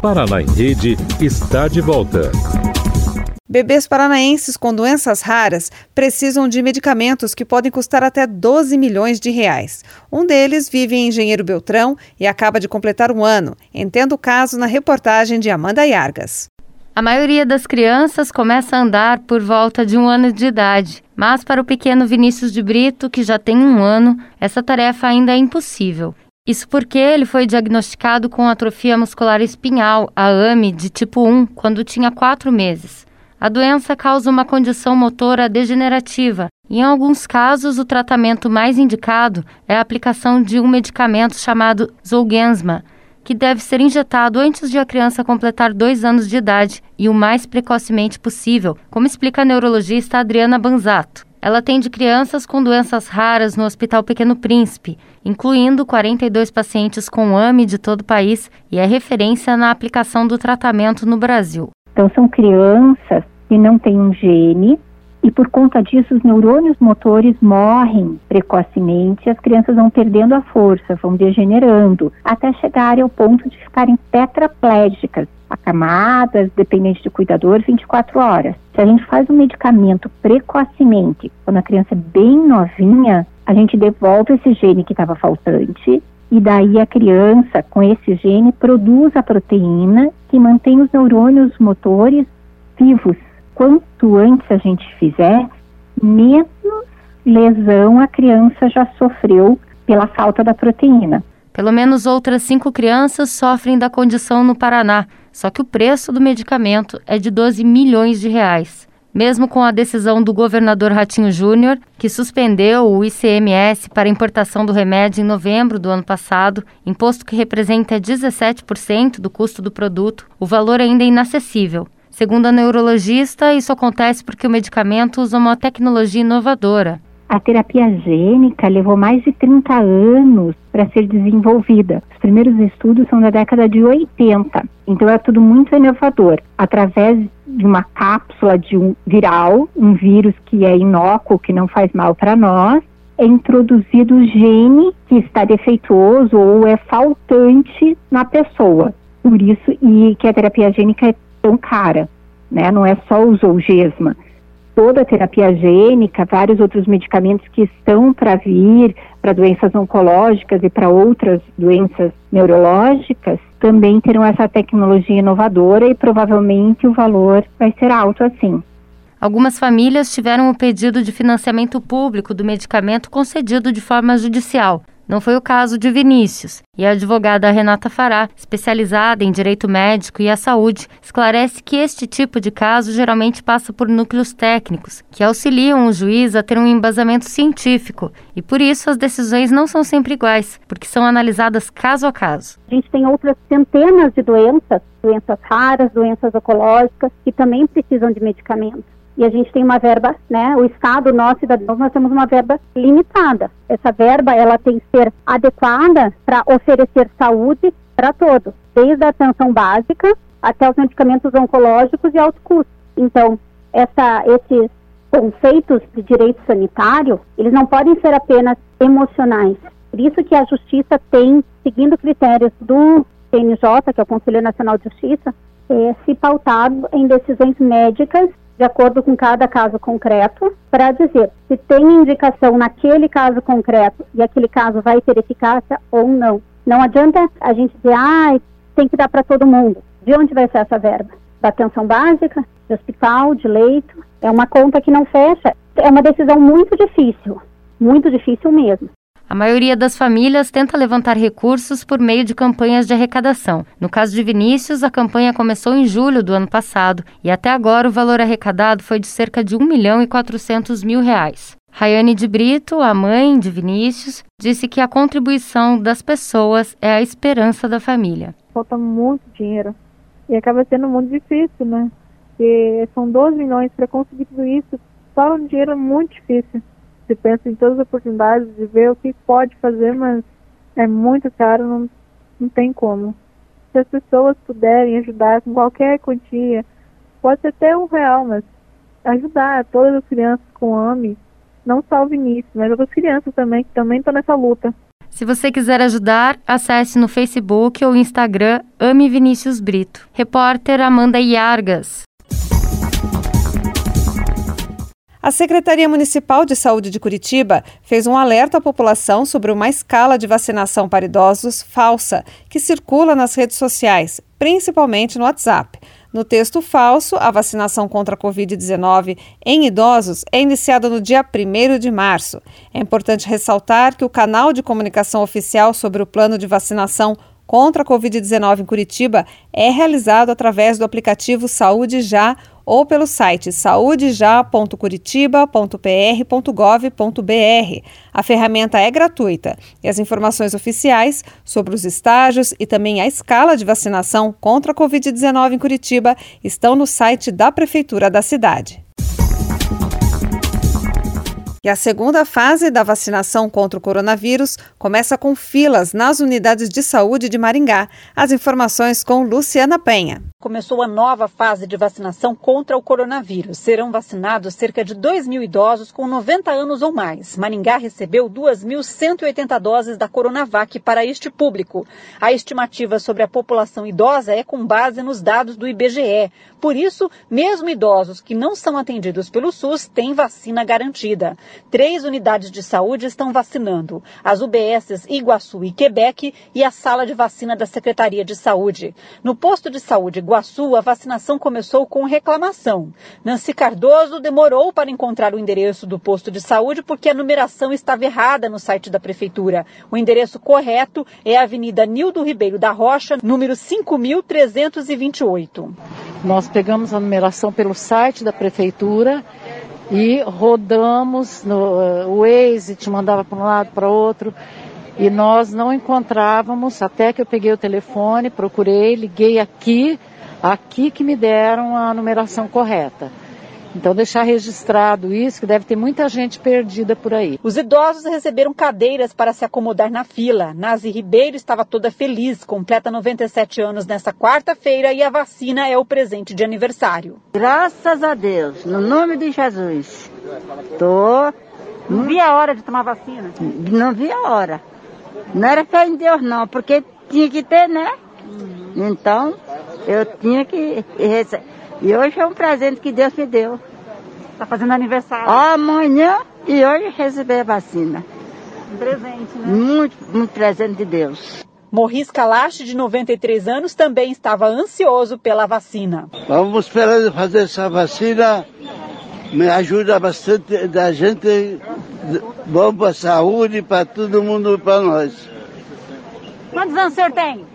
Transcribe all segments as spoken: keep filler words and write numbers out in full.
Paraná em Rede está de volta. Bebês paranaenses com doenças raras precisam de medicamentos que podem custar até doze milhões de reais. Um deles vive em Engenheiro Beltrão e acaba de completar um ano. Entenda o caso na reportagem de Amanda Yargas. A maioria das crianças começa a andar por volta de um ano de idade, mas para o pequeno Vinícius de Brito, que já tem um ano, essa tarefa ainda é impossível. Isso porque ele foi diagnosticado com atrofia muscular espinhal, a A M E, de tipo um, quando tinha quatro meses. A doença causa uma condição motora degenerativa e, em alguns casos, o tratamento mais indicado é a aplicação de um medicamento chamado Zolgensma, que deve ser injetado antes de a criança completar dois anos de idade e o mais precocemente possível, como explica a neurologista Adriana Banzato. Ela atende crianças com doenças raras no Hospital Pequeno Príncipe, incluindo quarenta e dois pacientes com A M E de todo o país e é referência na aplicação do tratamento no Brasil. Então, são crianças que não têm um gene e, por conta disso, os neurônios motores morrem precocemente, as crianças vão perdendo a força, vão degenerando, até chegarem ao ponto de ficarem tetraplégicas, acamadas, dependentes de cuidador, vinte e quatro horas. Se a gente faz um medicamento precocemente, quando a criança é bem novinha, a gente devolve esse gene que estava faltante, e daí a criança, com esse gene, produz a proteína que mantém os neurônios motores vivos. Quanto antes a gente fizer, menos lesão a criança já sofreu pela falta da proteína. Pelo menos outras cinco crianças sofrem da condição no Paraná, só que o preço do medicamento é de doze milhões de reais. Mesmo com a decisão do governador Ratinho Júnior, que suspendeu o I C M S para importação do remédio em novembro do ano passado, imposto que representa dezessete por cento do custo do produto, o valor ainda é inacessível. Segundo a neurologista, isso acontece porque o medicamento usa uma tecnologia inovadora. A terapia gênica levou mais de trinta anos para ser desenvolvida. Os primeiros estudos são da década de oitenta, então é tudo muito inovador. Através de uma cápsula de um viral, um vírus que é inócuo, que não faz mal para nós, é introduzido o gene que está defeituoso ou é faltante na pessoa. Por isso e que a terapia gênica é tão cara, né? Não é só o Zolgensma. Toda a terapia gênica, vários outros medicamentos que estão para vir para doenças oncológicas e para outras doenças neurológicas, também terão essa tecnologia inovadora e provavelmente o valor vai ser alto assim. Algumas famílias tiveram o pedido de financiamento público do medicamento concedido de forma judicial. Não foi o caso de Vinícius, e a advogada Renata Fará, especializada em direito médico e à saúde, esclarece que este tipo de caso geralmente passa por núcleos técnicos, que auxiliam o juiz a ter um embasamento científico, e por isso as decisões não são sempre iguais, porque são analisadas caso a caso. A gente tem outras centenas de doenças, doenças raras, doenças oncológicas, que também precisam de medicamentos. E a gente tem uma verba, né, o Estado, nós cidadãos, nós temos uma verba limitada. Essa verba, ela tem que ser adequada para oferecer saúde para todos, desde a atenção básica até os medicamentos oncológicos e alto custo. Então, essa, esses conceitos de direito sanitário, eles não podem ser apenas emocionais. Por isso que a Justiça tem, seguindo critérios do C N J, que é o Conselho Nacional de Justiça, é, se pautado em decisões médicas de acordo com cada caso concreto, para dizer se tem indicação naquele caso concreto e aquele caso vai ter eficácia ou não. Não adianta a gente dizer, ah, tem que dar para todo mundo. De onde vai ser essa verba? Da atenção básica, de hospital, de leito? É uma conta que não fecha. É uma decisão muito difícil, muito difícil mesmo. A maioria das famílias tenta levantar recursos por meio de campanhas de arrecadação. No caso de Vinícius, a campanha começou em julho do ano passado e até agora o valor arrecadado foi de cerca de um milhão e quatrocentos mil reais. Raiane de Brito, a mãe de Vinícius, disse que a contribuição das pessoas é a esperança da família. Falta muito dinheiro e acaba sendo muito difícil, né? Porque são doze milhões para conseguir tudo isso, só um dinheiro é muito difícil. Você pensa em todas as oportunidades de ver o que pode fazer, mas é muito caro, não, não tem como. Se as pessoas puderem ajudar com qualquer quantia, pode ser até um real, mas ajudar todas as crianças com A M E, não só o Vinícius, mas outras crianças também, que também estão nessa luta. Se você quiser ajudar, acesse no Facebook ou Instagram Ame Vinícius Brito. Repórter Amanda Iargas. A Secretaria Municipal de Saúde de Curitiba fez um alerta à população sobre uma escala de vacinação para idosos falsa que circula nas redes sociais, principalmente no WhatsApp. No texto falso, a vacinação contra a covid dezenove em idosos é iniciada no dia primeiro de março. É importante ressaltar que o canal de comunicação oficial sobre o plano de vacinação contra a covid dezenove em Curitiba é realizado através do aplicativo Saúde Já ou pelo site saudejá ponto curitiba ponto p r ponto gov ponto b r. A ferramenta é gratuita e as informações oficiais sobre os estágios e também a escala de vacinação contra a covid dezenove em Curitiba estão no site da Prefeitura da cidade. E a segunda fase da vacinação contra o coronavírus começa com filas nas unidades de saúde de Maringá. As informações com Luciana Penha. Começou a nova fase de vacinação contra o coronavírus. Serão vacinados cerca de dois mil idosos com noventa anos ou mais. Maringá recebeu duas mil cento e oitenta doses da Coronavac para este público. A estimativa sobre a população idosa é com base nos dados do I B G E. Por isso, mesmo idosos que não são atendidos pelo SUS têm vacina garantida. Três unidades de saúde estão vacinando: as U B Ss Iguaçu e Quebec e a sala de vacina da Secretaria de Saúde. No posto de saúde Iguaçu, a vacinação começou com reclamação. Nancy Cardoso demorou para encontrar o endereço do posto de saúde porque a numeração estava errada no site da Prefeitura. O endereço correto é a Avenida Nildo Ribeiro da Rocha, número cinco mil trezentos e vinte e oito. Nós pegamos a numeração pelo site da Prefeitura e rodamos, no, o Waze te mandava para um lado, para outro, e nós não encontrávamos, até que eu peguei o telefone, procurei, liguei aqui, aqui que me deram a numeração correta. Então, deixar registrado isso, que deve ter muita gente perdida por aí. Os idosos receberam cadeiras para se acomodar na fila. Nazi Ribeiro estava toda feliz, completa noventa e sete anos nesta quarta-feira e a vacina é o presente de aniversário. Graças a Deus, no nome de Jesus. Tô... Não vi a hora de tomar vacina? Não vi a hora. Não era fé em Deus não, porque tinha que ter, né? Uhum. Então, eu tinha que receber. E hoje é um presente que Deus me deu. Está fazendo aniversário. Amanhã e hoje receber a vacina. Um presente, né? Muito, muito presente de Deus. Morris Kalash, de noventa e três anos, também estava ansioso pela vacina. Vamos esperar fazer essa vacina. Me ajuda bastante da gente. Bom para a saúde, para todo mundo, para nós. Quantos anos o senhor tem?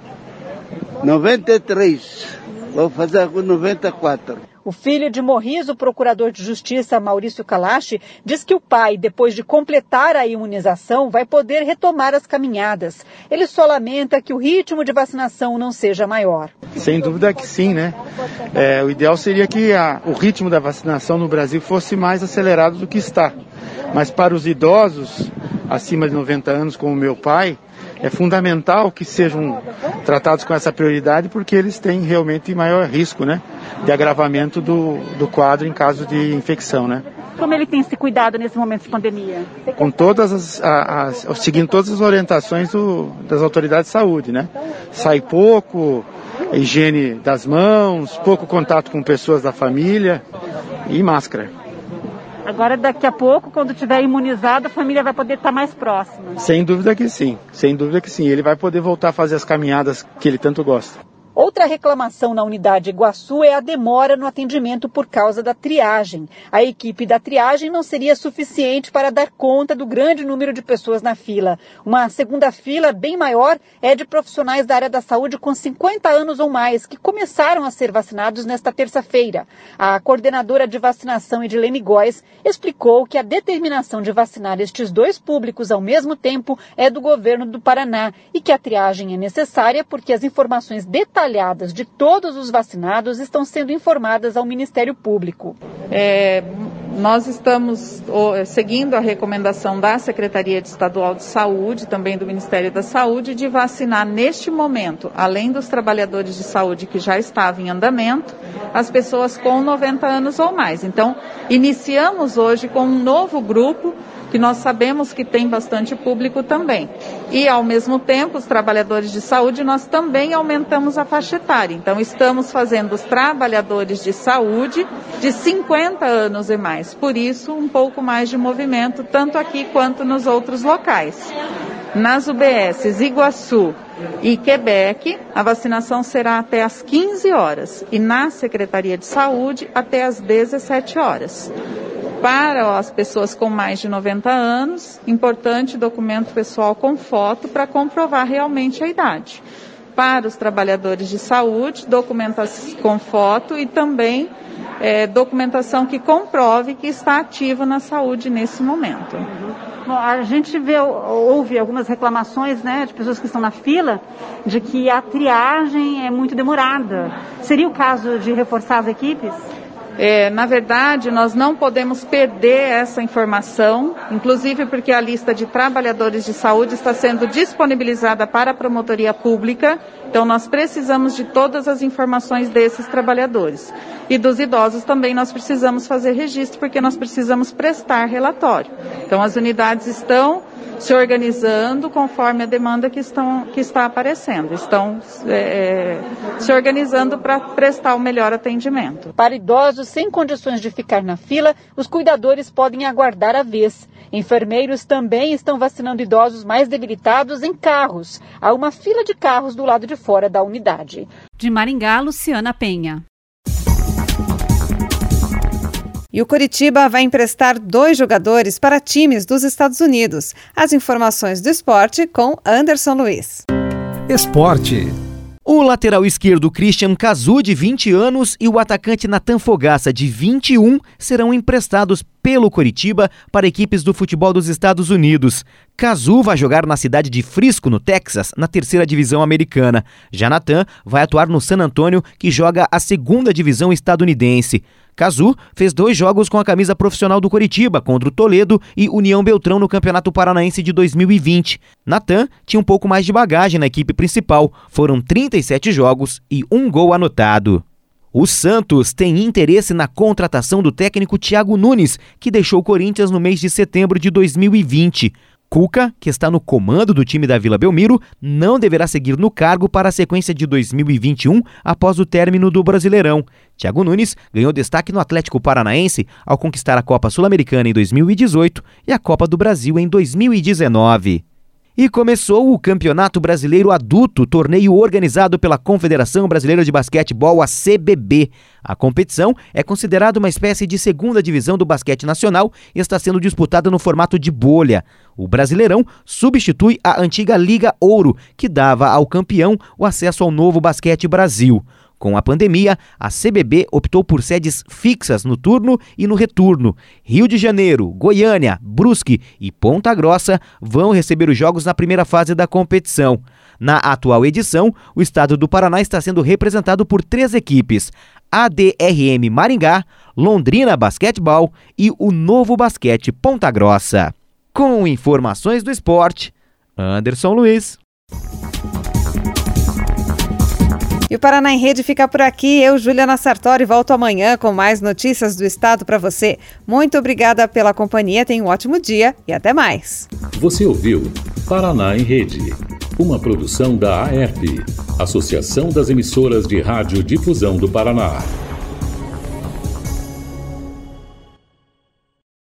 noventa e três. Vou fazer com noventa e quatro. O filho de Morris, o procurador de justiça Maurício Kalash, diz que o pai, depois de completar a imunização, vai poder retomar as caminhadas. Ele só lamenta que o ritmo de vacinação não seja maior. Sem dúvida que sim, né? É, o ideal seria que a, o ritmo da vacinação no Brasil fosse mais acelerado do que está. Mas para os idosos acima de noventa anos, como o meu pai, é fundamental que sejam tratados com essa prioridade, porque eles têm realmente maior risco, né, de agravamento do, do quadro em caso de infecção, né. Como ele tem se cuidado nesse momento de pandemia? Com todas as, as, as seguindo todas as orientações do, das autoridades de saúde, né. Sai pouco, higiene das mãos, pouco contato com pessoas da família e máscara. Agora, daqui a pouco, quando estiver imunizado, a família vai poder estar mais próxima. Sem dúvida que sim, sem dúvida que sim. Ele vai poder voltar a fazer as caminhadas que ele tanto gosta. Outra reclamação na unidade Iguaçu é a demora no atendimento por causa da triagem. A equipe da triagem não seria suficiente para dar conta do grande número de pessoas na fila. Uma segunda fila, bem maior, é de profissionais da área da saúde com cinquenta anos ou mais, que começaram a ser vacinados nesta terça-feira. A coordenadora de vacinação, Edilene Góes, explicou que a determinação de vacinar estes dois públicos ao mesmo tempo é do governo do Paraná e que a triagem é necessária porque as informações detalhadas de todos os vacinados estão sendo informadas ao Ministério Público. É, nós estamos ó, seguindo a recomendação da Secretaria Estadual de Saúde, também do Ministério da Saúde, de vacinar neste momento, além dos trabalhadores de saúde que já estavam em andamento, as pessoas com noventa anos ou mais. Então, iniciamos hoje com um novo grupo que nós sabemos que tem bastante público também. E, ao mesmo tempo, os trabalhadores de saúde, nós também aumentamos a faixa etária. Então, estamos fazendo os trabalhadores de saúde de cinquenta anos e mais. Por isso, um pouco mais de movimento, tanto aqui quanto nos outros locais. Nas U B Ss Iguaçu e Quebec, a vacinação será até às quinze horas e na Secretaria de Saúde até às dezessete horas. Para as pessoas com mais de noventa anos, importante documento pessoal com foto para comprovar realmente a idade. Para os trabalhadores de saúde, documentação com foto e também é, documentação que comprove que está ativo na saúde nesse momento. Bom, a gente vê, ouve algumas reclamações, né, de pessoas que estão na fila, de que a triagem é muito demorada. Seria o caso de reforçar as equipes? É, na verdade, nós não podemos perder essa informação, inclusive porque a lista de trabalhadores de saúde está sendo disponibilizada para a promotoria pública, então nós precisamos de todas as informações desses trabalhadores. E dos idosos também nós precisamos fazer registro, porque nós precisamos prestar relatório. Então as unidades estão se organizando conforme a demanda que, estão, que está aparecendo. Estão é, se organizando para prestar o melhor atendimento. Para idosos sem condições de ficar na fila, os cuidadores podem aguardar a vez. Enfermeiros também estão vacinando idosos mais debilitados em carros. Há uma fila de carros do lado de fora da unidade. De Maringá, Luciana Penha. E o Coritiba vai emprestar dois jogadores para times dos Estados Unidos. As informações do esporte com Anderson Luiz. Esporte. O lateral esquerdo Christian Cazu, de vinte anos, e o atacante Nathan Fogaça, de vinte e um, serão emprestados pelo Coritiba para equipes do futebol dos Estados Unidos. Cazu vai jogar na cidade de Frisco, no Texas, na terceira divisão americana. Já Nathan vai atuar no San Antonio, que joga a segunda divisão estadunidense. Cazu fez dois jogos com a camisa profissional do Coritiba, contra o Toledo e União Beltrão no Campeonato Paranaense de dois mil e vinte. Nathan tinha um pouco mais de bagagem na equipe principal. Foram trinta e sete jogos e um gol anotado. O Santos tem interesse na contratação do técnico Thiago Nunes, que deixou o Corinthians no mês de setembro de dois mil e vinte. Cuca, que está no comando do time da Vila Belmiro, não deverá seguir no cargo para a sequência de dois mil e vinte e um após o término do Brasileirão. Thiago Nunes ganhou destaque no Atlético Paranaense ao conquistar a Copa Sul-Americana em dois mil e dezoito e a Copa do Brasil em dois mil e dezenove. E começou o Campeonato Brasileiro Adulto, torneio organizado pela Confederação Brasileira de Basquetebol, a C B B. A competição é considerada uma espécie de segunda divisão do basquete nacional e está sendo disputada no formato de bolha. O Brasileirão substitui a antiga Liga Ouro, que dava ao campeão o acesso ao novo Basquete Brasil. Com a pandemia, a C B B optou por sedes fixas no turno e no retorno. Rio de Janeiro, Goiânia, Brusque e Ponta Grossa vão receber os jogos na primeira fase da competição. Na atual edição, o estado do Paraná está sendo representado por três equipes: A D R M Maringá, Londrina Basquetebol e o Novo Basquete Ponta Grossa. Com informações do esporte, Anderson Luiz. E o Paraná em Rede fica por aqui. Eu, Juliana Sartori, volto amanhã com mais notícias do estado para você. Muito obrigada pela companhia, tenha um ótimo dia e até mais. Você ouviu Paraná em Rede, uma produção da A E R P, Associação das Emissoras de Rádio Difusão do Paraná.